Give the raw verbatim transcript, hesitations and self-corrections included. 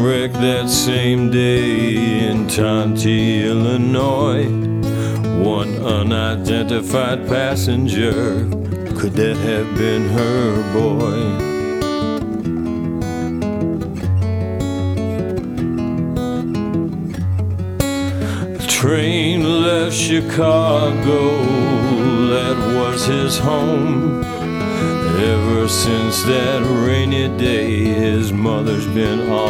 wrecked that same day in Tonti, Illinois. One unidentified passenger, could that have been her boy? The train left Chicago, that was his home. Ever since that rainy day, his mother's been on